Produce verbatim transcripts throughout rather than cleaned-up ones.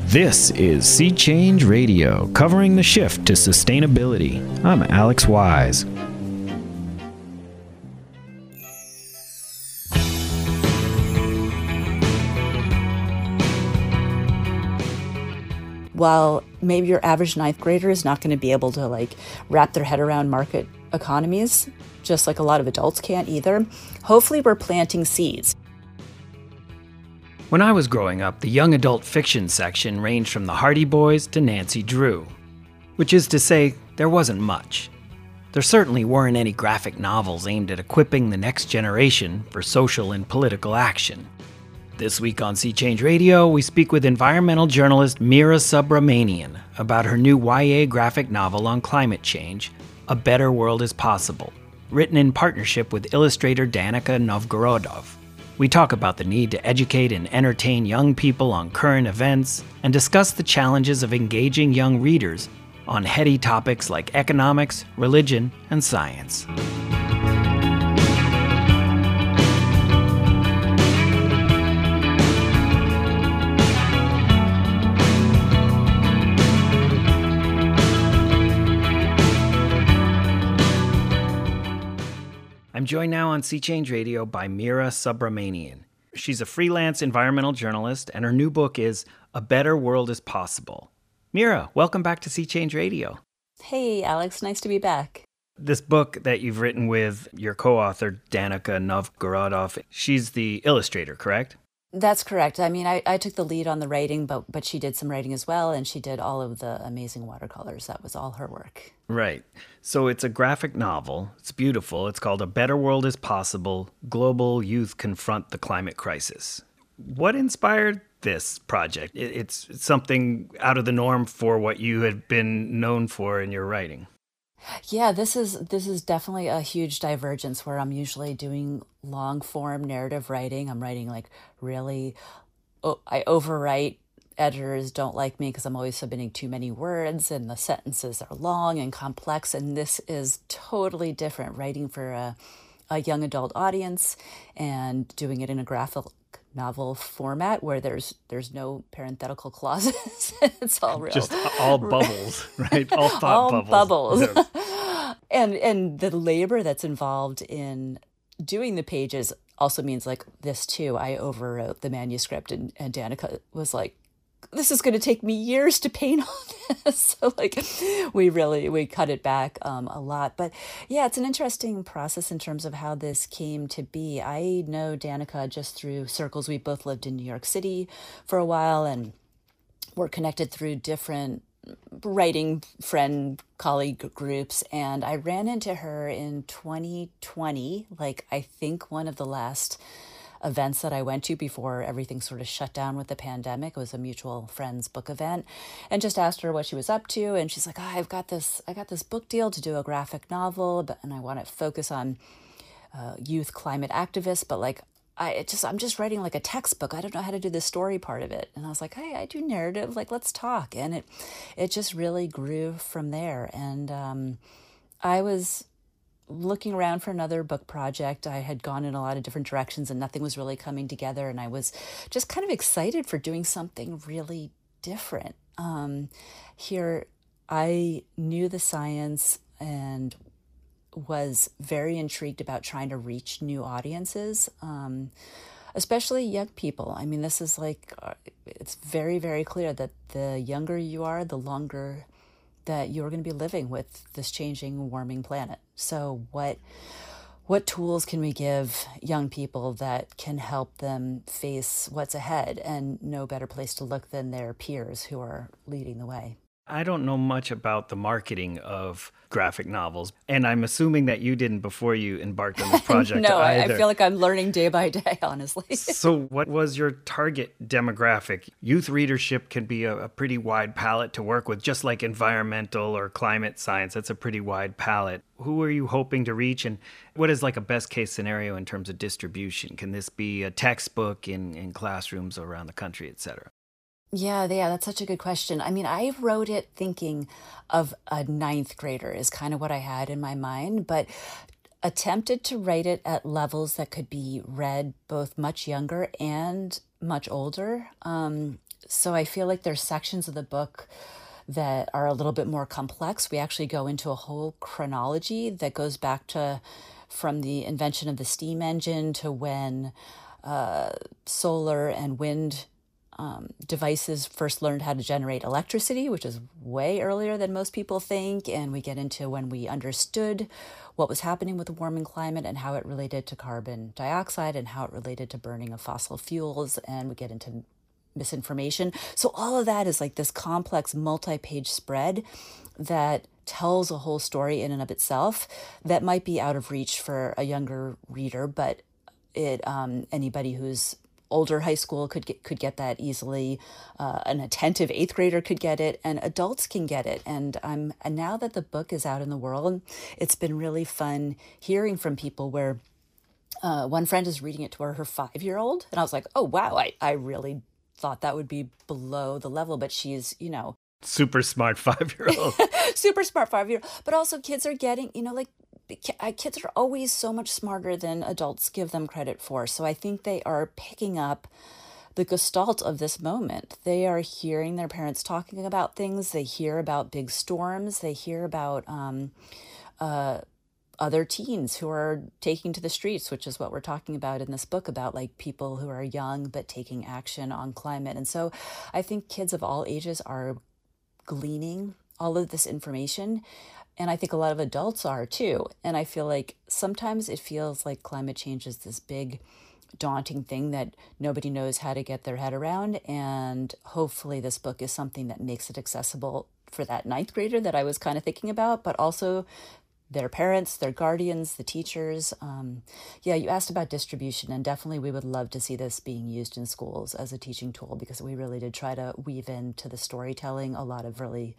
This is Sea Change Radio, covering the shift to sustainability. I'm Alex Wise. While maybe your average ninth grader is not going to be able to like wrap their head around market economies, just like a lot of adults can't either, hopefully we're planting seeds. When I was growing up, the young adult fiction section ranged from the Hardy Boys to Nancy Drew, which is to say, there wasn't much. There certainly weren't any graphic novels aimed at equipping the next generation for social and political action. This week on Sea Change Radio, we speak with environmental journalist Meera Subramanian about her new Y A graphic novel on climate change, A Better World is Possible, written in partnership with illustrator Danica Novgorodov. We talk about the need to educate and entertain young people on current events and discuss the challenges of engaging young readers on heady topics like economics, religion, and science. I'm joined now on Sea Change Radio by Meera Subramanian. She's a freelance environmental journalist, and her new book is A Better World is Possible. Meera, welcome back to Sea Change Radio. Hey, Alex, nice to be back. This book that you've written with your co-author, Danica Novgorodov, she's the illustrator, correct? That's correct. I mean, I, I took the lead on the writing, but but she did some writing as well, and she did all of the amazing watercolors. That was all her work. Right. So it's a graphic novel. It's beautiful. It's called A Better World is Possible, Global Youth Confront the Climate Crisis. What inspired this project? It, it's, it's something out of the norm for what you had been known for in your writing. Yeah, this is this is definitely a huge divergence where I'm usually doing long form narrative writing. I'm writing like really, oh, I overwrite. Editors don't like me because I'm always submitting too many words and the sentences are long and complex. And this is totally different, writing for a, a young adult audience and doing it in a graphic novel format where there's there's no parenthetical clauses. It's all real. Just all bubbles, right? All thought all bubbles. bubbles. and and the labor that's involved in doing the pages also means like this too. I overwrote the manuscript and, and Danica was like, this is going to take me years to paint on this. So like we really, we cut it back um, a lot. But yeah, it's an interesting process in terms of how this came to be. I know Danica just through circles. We both lived in New York City for a while and we're connected through different writing friend colleague groups. And I ran into her in twenty twenty, like I think one of the last events that I went to before everything sort of shut down with the pandemic. It was a mutual friend's book event, and just asked her what she was up to. And she's like, oh, I've got this, I got this book deal to do a graphic novel, but, and I want to focus on uh, youth climate activists, but like, I it just, I'm just writing like a textbook. I don't know how to do the story part of it. And I was like, hey, I do narrative, like, let's talk. And it, it just really grew from there. And um, I was looking around for another book project. I had gone in a lot of different directions and nothing was really coming together. And I was just kind of excited for doing something really different. Um, here, I knew the science and was very intrigued about trying to reach new audiences, um, especially young people. I mean, this is like, it's very, very clear that the younger you are, the longer that you're going to be living with this changing, warming planet. So what what tools can we give young people that can help them face what's ahead? And no better place to look than their peers who are leading the way. I don't know much about the marketing of graphic novels, and I'm assuming that you didn't before you embarked on this project no, either. I feel like I'm learning day by day, honestly. So what was your target demographic? Youth readership can be a, a pretty wide palette to work with, just like environmental or climate science. That's a pretty wide palette. Who are you hoping to reach, and what is like a best case scenario in terms of distribution? Can this be a textbook in, in classrooms around the country, et cetera? Yeah, yeah, that's such a good question. I mean, I wrote it thinking of a ninth grader is kind of what I had in my mind, but attempted to write it at levels that could be read both much younger and much older. Um, so I feel like there's sections of the book that are a little bit more complex. We actually go into a whole chronology that goes back to from the invention of the steam engine to when uh, solar and wind um, devices first learned how to generate electricity, which is way earlier than most people think. And we get into when we understood what was happening with the warming climate and how it related to carbon dioxide and how it related to burning of fossil fuels. And we get into misinformation. So all of that is like this complex multi-page spread that tells a whole story in and of itself that might be out of reach for a younger reader, but it um, anybody who's older high school could get could get that easily. Uh, an attentive eighth grader could get it, and adults can get it. And I'm and now that the book is out in the world, it's been really fun hearing from people where uh, one friend is reading it to her, her five-year-old, and I was like, oh wow, I I really thought that would be below the level, but she's, you know, super smart five-year-old. super smart five-year-old. But also kids are getting, you know, like kids are always so much smarter than adults give them credit for. So I think they are picking up the gestalt of this moment. They are hearing their parents talking about things. They hear about big storms. They hear about um, uh, other teens who are taking to the streets, which is what we're talking about in this book, about like people who are young but taking action on climate. And so I think kids of all ages are gleaning all of this information. And I think a lot of adults are too. And I feel like sometimes it feels like climate change is this big, daunting thing that nobody knows how to get their head around. And hopefully this book is something that makes it accessible for that ninth grader that I was kind of thinking about, but also their parents, their guardians, the teachers. Um, yeah, you asked about distribution, and definitely we would love to see this being used in schools as a teaching tool, because we really did try to weave into the storytelling a lot of really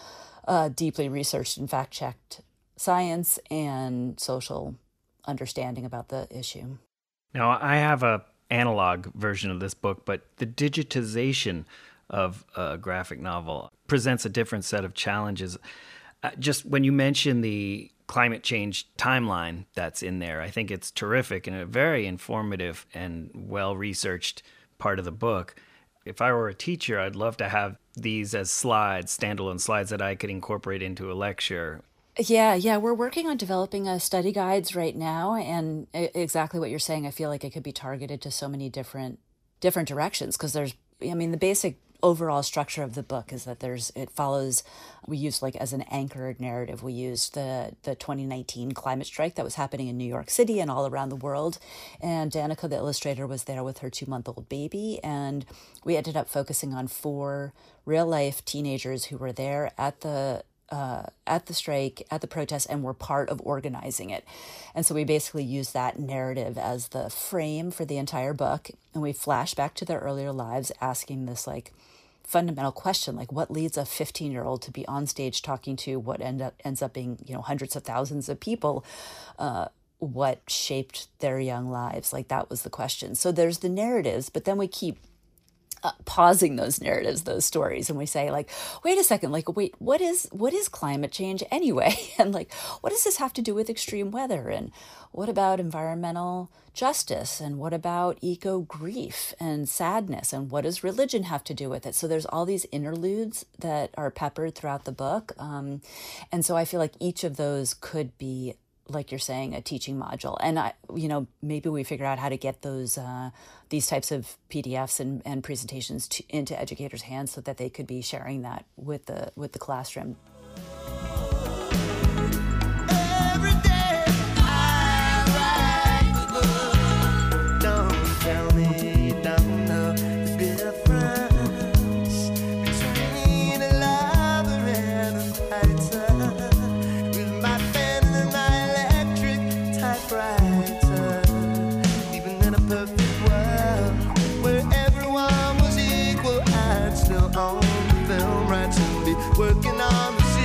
uh, deeply researched and fact-checked science and social understanding about the issue. Now, I have a analog version of this book, but the digitization of a graphic novel presents a different set of challenges. Uh, just when you mention the climate change timeline that's in there, I think it's terrific and a very informative and well-researched part of the book. If I were a teacher, I'd love to have these as slides, standalone slides that I could incorporate into a lecture. Yeah, yeah, we're working on developing a study guides right now, and exactly what you're saying, I feel like it could be targeted to so many different different directions, because there's, I mean, the basic overall structure of the book is that there's, it follows, we used like as an anchored narrative, we used the the twenty nineteen climate strike that was happening in New York City and all around the world. And Danica, the illustrator, was there with her two-month-old baby. And we ended up focusing on four real-life teenagers who were there at the Uh, at the strike, at the protest, and were part of organizing it. And so we basically use that narrative as the frame for the entire book. And we flash back to their earlier lives, asking this like fundamental question, like what leads a fifteen-year-old to be on stage talking to what end up ends up being, you know, hundreds of thousands of people? Uh, what shaped their young lives? Like that was the question. So there's the narratives, but then we keep Uh, pausing those narratives, those stories, and we say like, wait a second, like, wait, what is what is climate change anyway? And like, what does this have to do with extreme weather? And what about environmental justice? And what about eco grief and sadness? And what does religion have to do with it? So there's all these interludes that are peppered throughout the book. Um, and so I feel like each of those could be, like you're saying, a teaching module. And I, you know, maybe we figure out how to get those, uh, these types of P D Fs and, and presentations to, into educators' hands so that they could be sharing that with the, with the classroom. Every day I write the book. Don't tell me you don't know the difference between a lover and a fighter. With my pen and my electric typewriter, even in a perfect world where everyone was equal, I'd still own the film rights and be working on the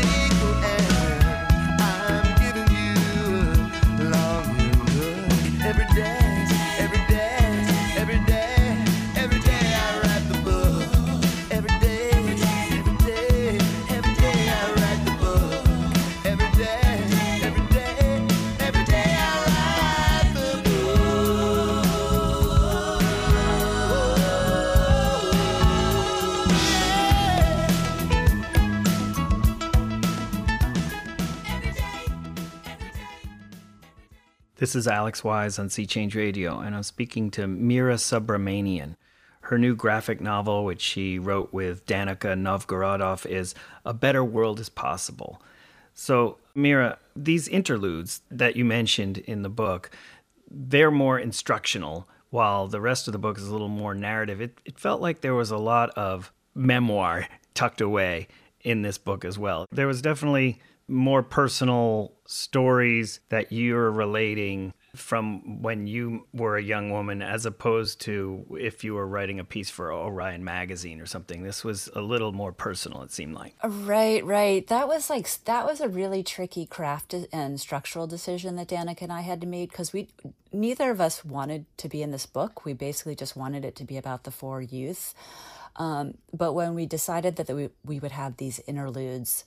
This is Alex Wise on Sea Change Radio, and I'm speaking to Mira Subramanian. Her new graphic novel, which she wrote with Danica Novgorodov, is A Better World is Possible. So, Mira, these interludes that you mentioned in the book, they're more instructional, while the rest of the book is a little more narrative. It, it felt like there was a lot of memoir tucked away in this book as well. There was definitely more personal stories that you're relating from when you were a young woman, as opposed to if you were writing a piece for Orion Magazine or something. This was a little more personal, it seemed like. Right, right. That was like, that was a really tricky craft and structural decision that Danica and I had to make, because we, neither of us wanted to be in this book. We basically just wanted it to be about the four youth. Um, but when we decided that we, we would have these interludes,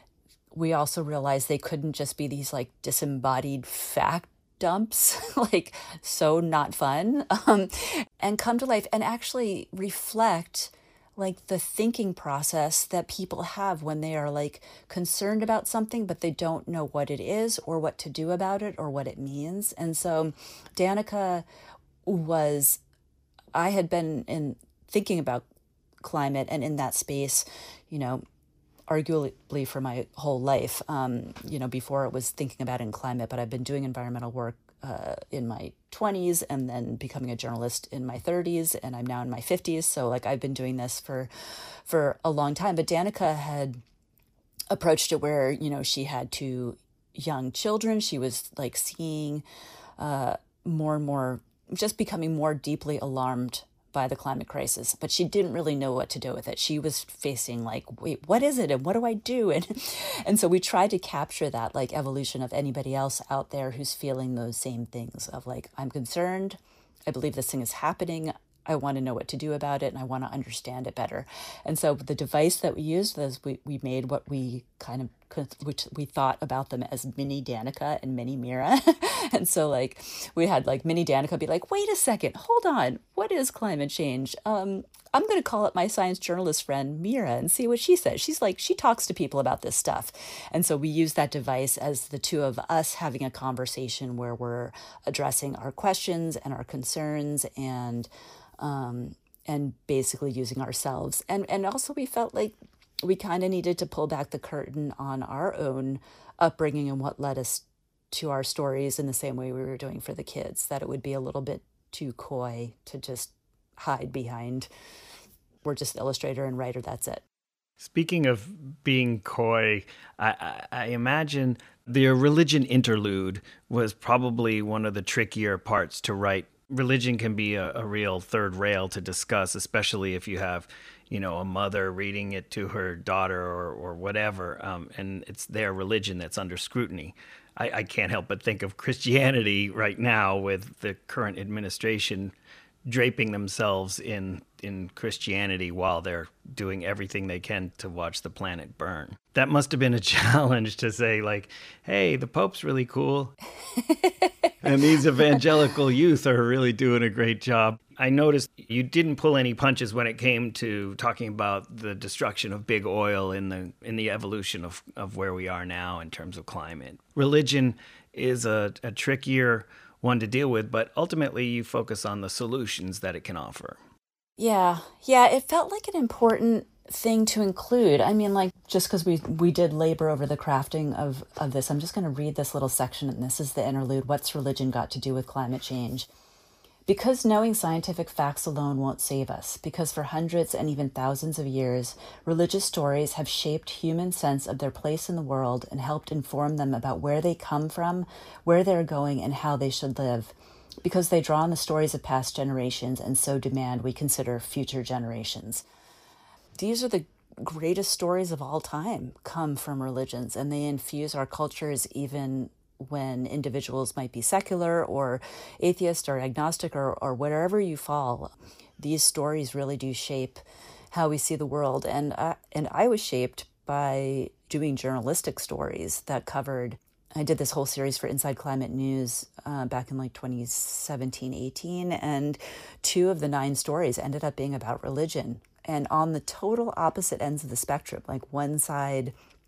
we also realized they couldn't just be these like disembodied fact dumps, like so not fun, um, and come to life and actually reflect like the thinking process that people have when they are like concerned about something, but they don't know what it is or what to do about it or what it means. And so Danica was, I had been in thinking about climate and in that space, you know, arguably for my whole life, um, you know, before it was thinking about in climate, but I've been doing environmental work uh, in my twenties and then becoming a journalist in my thirties, and I'm now in my fifties. So like I've been doing this for, for a long time, but Danica had approached it where, you know, she had two young children. She was like seeing uh, more and more, just becoming more deeply alarmed by the climate crisis, but she didn't really know what to do with it. She was facing like, wait, what is it? And what do I do? And, and so we tried to capture that like evolution of anybody else out there who's feeling those same things of like, I'm concerned. I believe this thing is happening. I want to know what to do about it, and I want to understand it better. And so the device that we used was we, we made what we kind of, which we thought about them as mini Danica and mini Mira. And so like we had like mini Danica be like, wait a second, hold on, what is climate change? Um, I'm going to call up my science journalist friend Mira and see what she says. She's like, she talks to people about this stuff. And so we use that device as the two of us having a conversation where we're addressing our questions and our concerns and um, and basically using ourselves. And, and also we felt like we kind of needed to pull back the curtain on our own upbringing and what led us to our stories in the same way we were doing for the kids, that it would be a little bit too coy to just hide behind, we're just illustrator and writer, that's it. Speaking of being coy, I, I, I imagine the religion interlude was probably one of the trickier parts to write. Religion can be a, a real third rail to discuss, especially if you have, you know, a mother reading it to her daughter or, or whatever, um, and it's their religion that's under scrutiny. I, I can't help but think of Christianity right now with the current administration draping themselves in in Christianity while they're doing everything they can to watch the planet burn. That must have been a challenge to say, like, hey, the Pope's really cool. And these evangelical youth are really doing a great job. I noticed you didn't pull any punches when it came to talking about the destruction of big oil in the in the evolution of, of where we are now in terms of climate. Religion is a, a trickier one to deal with, but ultimately you focus on the solutions that it can offer. Yeah, yeah, it felt like an important thing to include. I mean, like, just because we we did labor over the crafting of, of this, I'm just going to read this little section, and this is the interlude. What's religion got to do with climate change? Because knowing scientific facts alone won't save us, because for hundreds and even thousands of years, religious stories have shaped human sense of their place in the world and helped inform them about where they come from, where they're going, and how they should live. Because they draw on the stories of past generations and so demand we consider future generations. These are the greatest stories of all time, come from religions, and they infuse our cultures even when individuals might be secular or atheist or agnostic or, or wherever you fall. These stories really do shape how we see the world. And I, and I was shaped by doing journalistic stories that covered, I did this whole series for Inside Climate News uh, back in like twenty seventeen, eighteen, and two of the nine stories ended up being about religion. And on the total opposite ends of the spectrum, like one side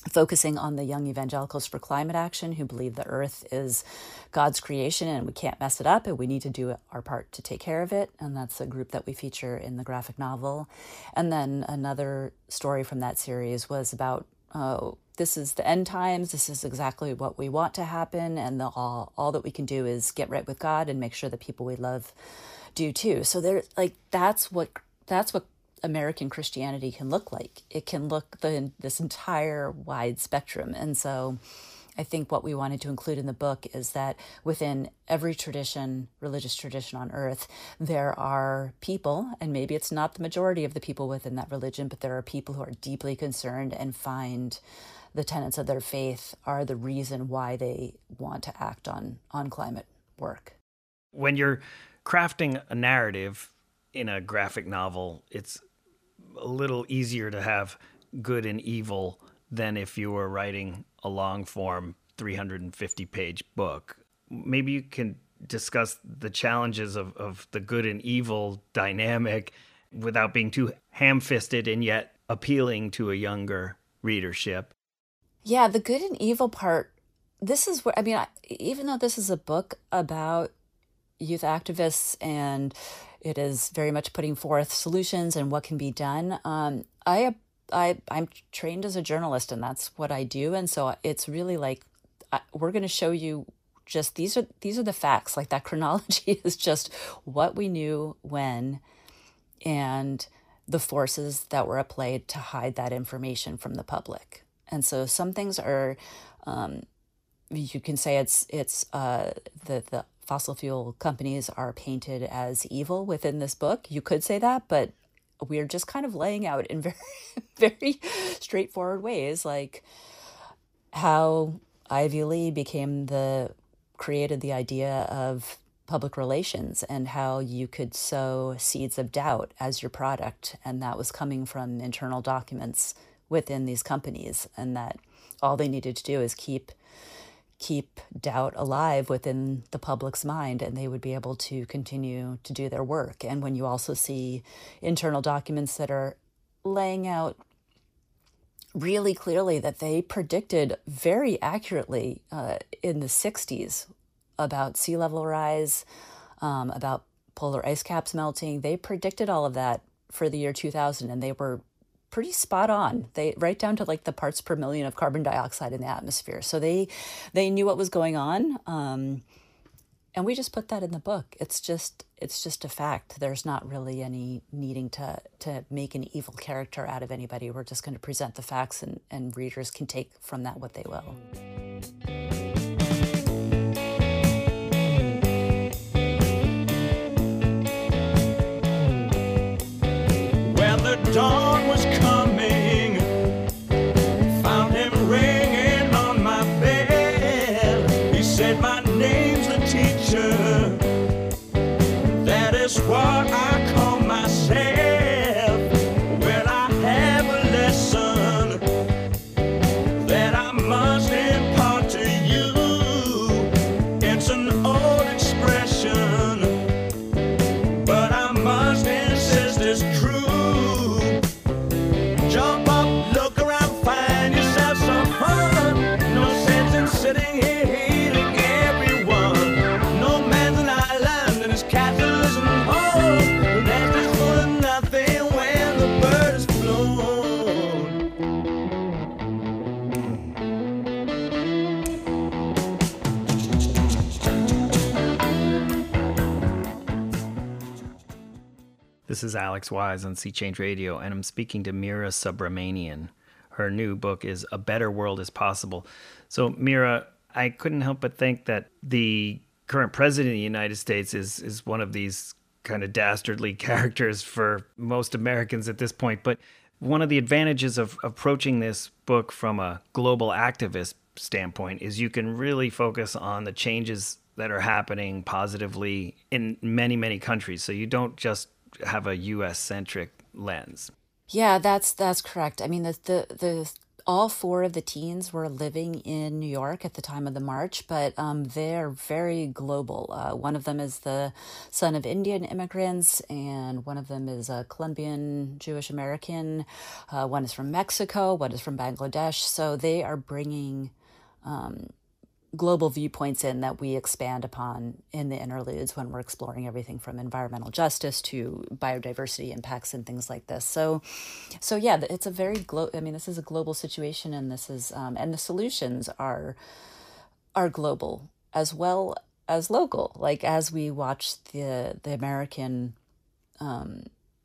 focusing on the Young Evangelicals for Climate Action, who believe the earth is God's creation and we can't mess it up and we need to do our part to take care of it. And that's a group that we feature in the graphic novel. And then another story from that series was about, oh, this is the end times. This is exactly what we want to happen. And the, all, all that we can do is get right with God and make sure the people we love do too. So there, like, that's what, that's what American Christianity can look like. It can look the this entire wide spectrum. And so I think what we wanted to include in the book is that within every tradition, religious tradition on earth, there are people, and maybe it's not the majority of the people within that religion, but there are people who are deeply concerned and find the tenets of their faith are the reason why they want to act on, on climate work. When you're crafting a narrative in a graphic novel, it's a little easier to have good and evil than if you were writing a long form three hundred fifty page book. Maybe you can discuss the challenges of, of the good and evil dynamic without being too ham-fisted and yet appealing to a younger readership. Yeah, the good and evil part, this is where, I mean, I, even though this is a book about youth activists and it is very much putting forth solutions and what can be done. Um, I, I, I'm trained as a journalist and that's what I do. And so it's really like, I, we're going to show you just, these are, these are the facts. Like that chronology is just what we knew when and the forces that were at play to hide that information from the public. And so some things are, um, you can say it's, it's uh, the, the, fossil fuel companies are painted as evil within this book. You could say that, but we're just kind of laying out in very, very straightforward ways, like how Ivy Lee became the, created the idea of public relations and how you could sow seeds of doubt as your product. And that was coming from internal documents within these companies, and that all they needed to do is keep keep doubt alive within the public's mind and they would be able to continue to do their work. And when you also see internal documents that are laying out really clearly that they predicted very accurately uh, in the sixties about sea level rise, um, about polar ice caps melting, they predicted all of that for the year two thousand and they were pretty spot on. They right down to like the parts per million of carbon dioxide in the atmosphere. So they they knew what was going on, um, and we just put that in the book. It's just it's just a fact. There's not really any needing to to make an evil character out of anybody. We're just going to present the facts, and and readers can take from that what they will. Well, the dawn was coming, found him ringing on my bed. He said, my name's the teacher, that is what I call myself. Well, I have a lesson that I must impart to you. It's an old expression, but I must insist it's true. Jump up, look around, find yourself some fun. No sense in sitting here hating everyone. No man's an island and his capitalism home. The nest is full of nothing when the bird is flown. This is Alex Wise on Sea Change Radio, and I'm speaking to Meera Subramanian. Her new book is A Better World is Possible. So, Meera, I couldn't help but think that the current president of the United States is is one of these kind of dastardly characters for most Americans at this point. But one of the advantages of approaching this book from a global activist standpoint is you can really focus on the changes that are happening positively in many, many countries. So you don't just have a U S-centric lens. Yeah, that's that's correct. I mean, the the the all four of the teens were living in New York at the time of the march, but um, they're very global. Uh, one of them is the son of Indian immigrants, and one of them is a Colombian Jewish American. Uh, one is from Mexico, one is from Bangladesh. So they are bringing um, global viewpoints in that we expand upon in the interludes when we're exploring everything from environmental justice to biodiversity impacts and things like this. So, so yeah, it's a very glo- I mean, this is a global situation, and this is um, and the solutions are are global as well as local. Like as we watch the the American um,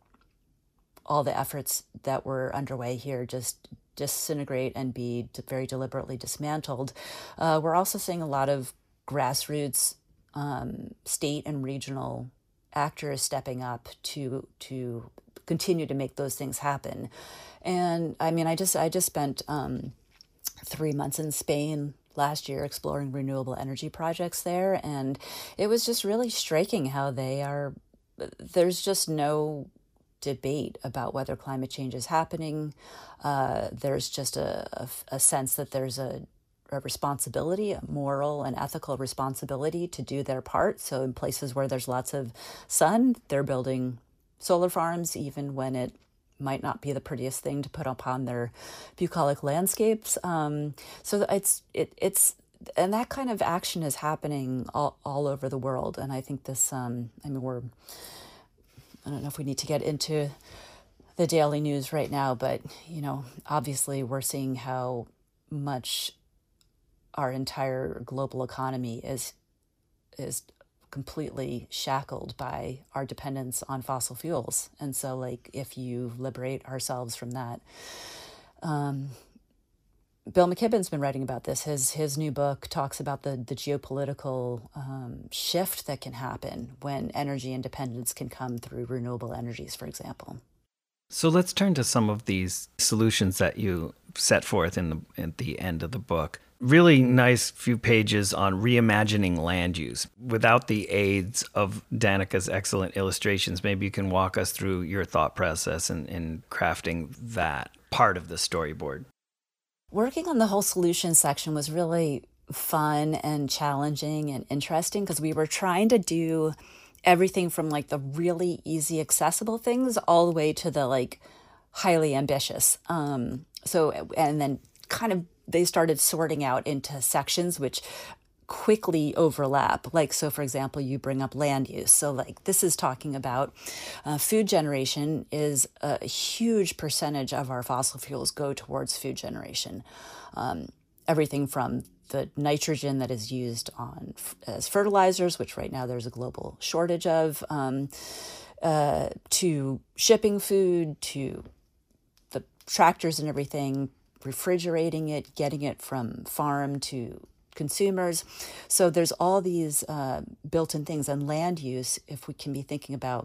all the efforts that were underway here just disintegrate and be very deliberately dismantled. Uh, we're also seeing a lot of grassroots um, state and regional actors stepping up to to continue to make those things happen. And I mean, I just I just spent um, three months in Spain last year exploring renewable energy projects there, and it was just really striking how they are. There's just no debate about whether climate change is happening. Uh, there's just a, a, a sense that there's a, a responsibility, a moral and ethical responsibility to do their part. So in places where there's lots of sun, they're building solar farms, even when it might not be the prettiest thing to put upon their bucolic landscapes. Um, so it's it it's and that kind of action is happening all, all over the world. And I think this, um, I mean, we're I don't know if we need to get into the daily news right now, but, you know, obviously we're seeing how much our entire global economy is is completely shackled by our dependence on fossil fuels. And so, like, if you liberate ourselves from that, um, Bill McKibben's been writing about this. His his new book talks about the, the geopolitical um, shift that can happen when energy independence can come through renewable energies, for example. So let's turn to some of these solutions that you set forth in the at the end of the book. Really nice few pages on reimagining land use. Without the aids of Danica's excellent illustrations, maybe you can walk us through your thought process in, in crafting that part of the storyboard. Working on the whole solution section was really fun and challenging and interesting because we were trying to do everything from like the really easy, accessible things all the way to the like highly ambitious. Um, so, and then kind of they started sorting out into sections which quickly overlap. Like, so for example, you bring up land use. So like this is talking about uh, food generation is a huge percentage of our fossil fuels go towards food generation. Um, everything from the nitrogen that is used on as fertilizers, which right now there's a global shortage of, um, uh, to shipping food, to the tractors and everything, refrigerating it, getting it from farm to consumers. So there's all these uh, built-in things. And land use, if we can be thinking about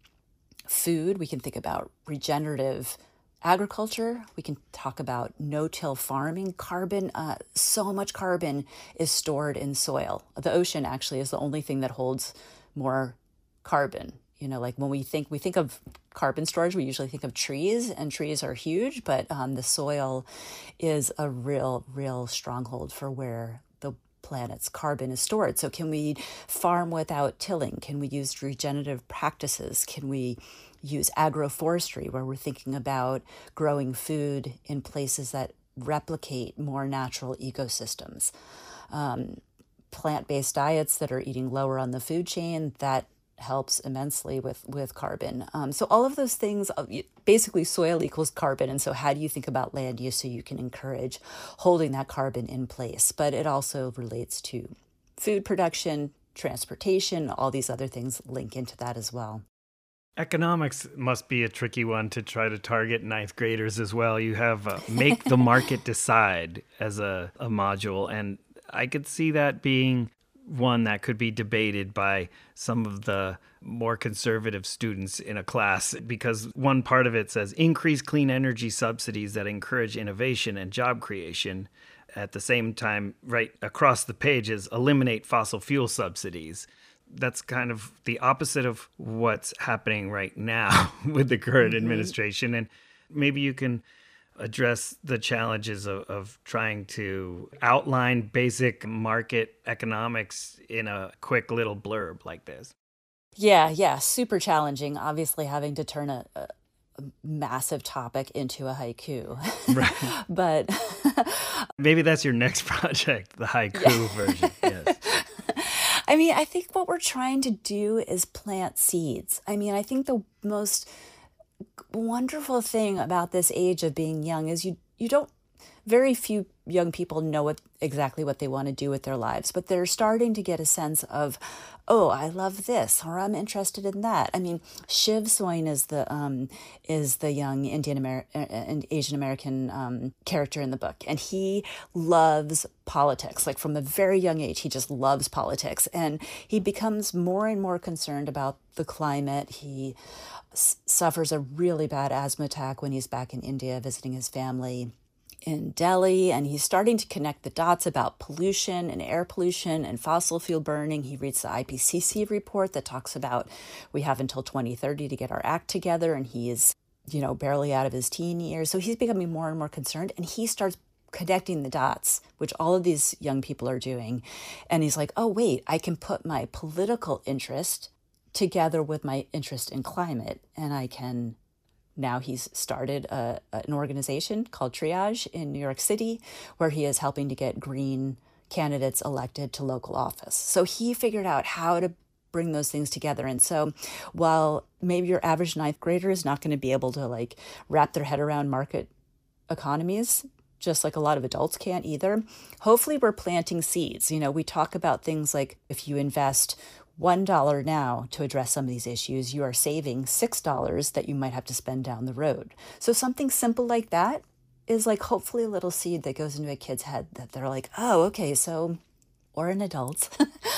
food, we can think about regenerative agriculture. We can talk about no-till farming. Carbon, uh, so much carbon is stored in soil. The ocean actually is the only thing that holds more carbon. You know, like when we think we think of carbon storage, we usually think of trees, and trees are huge, but um, the soil is a real, real stronghold for where the planet's carbon is stored. So can we farm without tilling? Can we use regenerative practices? Can we use agroforestry, where we're thinking about growing food in places that replicate more natural ecosystems? Um, plant-based diets that are eating lower on the food chain, that helps immensely with, with carbon. Um, so all of those things, basically soil equals carbon. And so how do you think about land use so you can encourage holding that carbon in place? But it also relates to food production, transportation, all these other things link into that as well. Economics must be a tricky one to try to target ninth graders as well. You have uh, make the market decide as a, a module, and I could see that being one that could be debated by some of the more conservative students in a class, because one part of it says increase clean energy subsidies that encourage innovation and job creation. At the same time, right across the page is eliminate fossil fuel subsidies. That's kind of the opposite of what's happening right now with the current mm-hmm. administration. And maybe you can address the challenges of, of trying to outline basic market economics in a quick little blurb like this. Yeah, yeah, super challenging. Obviously, having to turn a, a massive topic into a haiku. Right. But maybe that's your next project, the haiku yeah. version. Yes. I mean, I think what we're trying to do is plant seeds. I mean, I think the most wonderful thing about this age of being young is you you don't very few young people know what exactly what they want to do with their lives, but they're starting to get a sense of, oh, I love this, or I'm interested in that. I mean, Shiv Soin is the um, is the young Indian Amer- and Asian American um, character in the book, and he loves politics. Like from a very young age, he just loves politics, and he becomes more and more concerned about the climate. He s- suffers a really bad asthma attack when he's back in India visiting his family in Delhi, and he's starting to connect the dots about pollution and air pollution and fossil fuel burning. He reads the I P C C report that talks about we have until twenty thirty to get our act together, and he is, you know, barely out of his teen years. So he's becoming more and more concerned, and he starts connecting the dots, which all of these young people are doing. And he's like, oh, wait, I can put my political interest together with my interest in climate, and I can... Now he's started a, an organization called Triage in New York City, where he is helping to get green candidates elected to local office. So he figured out how to bring those things together. And so while maybe your average ninth grader is not going to be able to like wrap their head around market economies, just like a lot of adults can't either, hopefully we're planting seeds. You know, we talk about things like if you invest one dollar now to address some of these issues, you are saving six dollars that you might have to spend down the road. So something simple like that is like hopefully a little seed that goes into a kid's head that they're like, oh, okay, so, or an adult,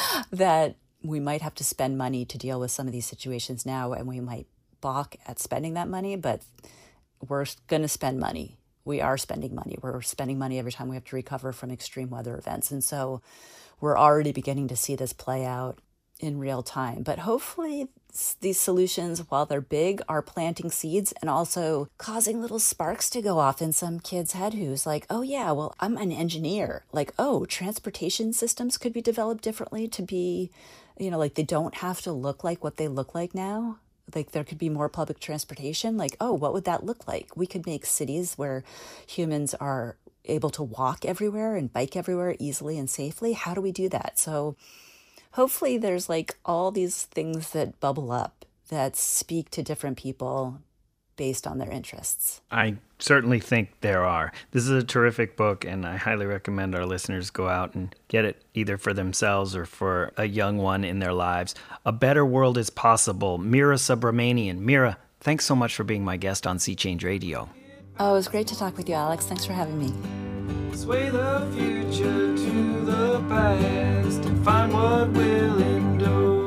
that we might have to spend money to deal with some of these situations now, and we might balk at spending that money, but we're going to spend money. We are spending money. We're spending money every time we have to recover from extreme weather events. And so we're already beginning to see this play out in real time. But hopefully these solutions, while they're big, are planting seeds and also causing little sparks to go off in some kid's head who's like, oh yeah, well, I'm an engineer. Like, oh, transportation systems could be developed differently to be, you know, like they don't have to look like what they look like now. Like there could be more public transportation. Like, oh, what would that look like? We could make cities where humans are able to walk everywhere and bike everywhere easily and safely. How do we do that? So hopefully there's like all these things that bubble up that speak to different people based on their interests. I certainly think there are. This is a terrific book, and I highly recommend our listeners go out and get it either for themselves or for a young one in their lives. A Better World is Possible, Meera Subramanian. Meera, thanks so much for being my guest on Sea Change Radio. Oh, it was great to talk with you, Alex. Thanks for having me. Sway the future to the past and find what will endure.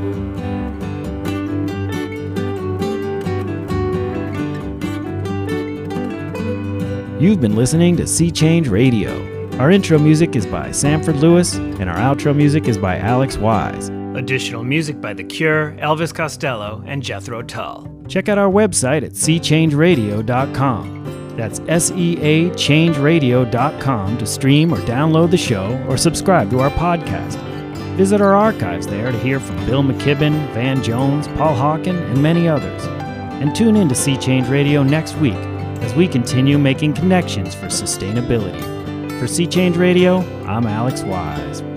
You've been listening to Sea Change Radio. Our intro music is by Sanford Lewis, and our outro music is by Alex Wise. Additional music by The Cure, Elvis Costello, and Jethro Tull. Check out our website at sea change radio dot com. That's S E A change radio dot com to stream or download the show or subscribe to our podcast. Visit our archives there to hear from Bill McKibben, Van Jones, Paul Hawken, and many others. And tune in to Sea Change Radio next week as we continue making connections for sustainability. For Sea Change Radio, I'm Alex Wise.